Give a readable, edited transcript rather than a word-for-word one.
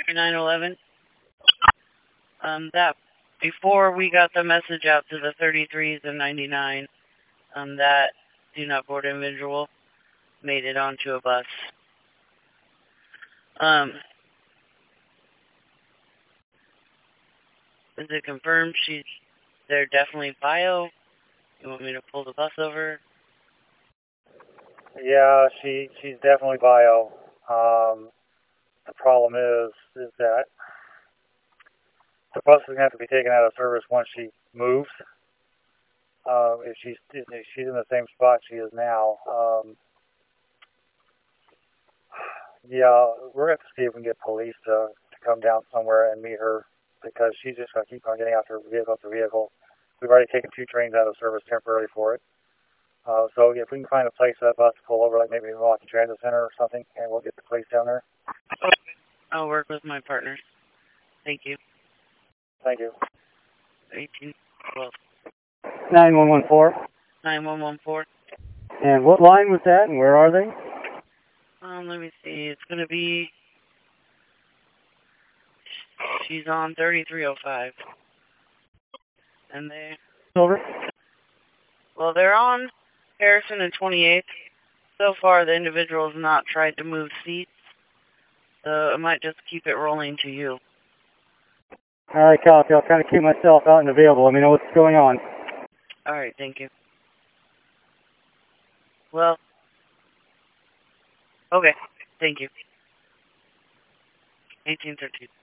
911. That before we got the message out to the 33s and 99, that do not board individual made it onto a bus. Is it confirmed they're definitely bio? You want me to pull the bus over? Yeah, she's definitely bio. The problem is that the bus is going to have to be taken out of service once she moves. If she's in the same spot she is now, yeah, we're going to have to see if we can get police to come down somewhere and meet her, because she's just going to keep on getting out her vehicle after vehicle. We've already taken 2 trains out of service temporarily for it. So if we can find a place for that bus to pull over, like maybe Milwaukee Transit Center or something, and we'll get the police down there. Okay. I'll work with my partners. Thank you. Thank you. 1812. 9114. 9114. And what line was that, and where are they? Let me see. It's going to be... She's on 3305. And they... Over. Well, they're on Harrison and 28th. So far, the individual has not tried to move seats. So I might just keep it rolling to you. All right, copy. I'll kind of keep myself out and available. Let me know what's going on. All right, thank you. Well, okay, thank you. 1813.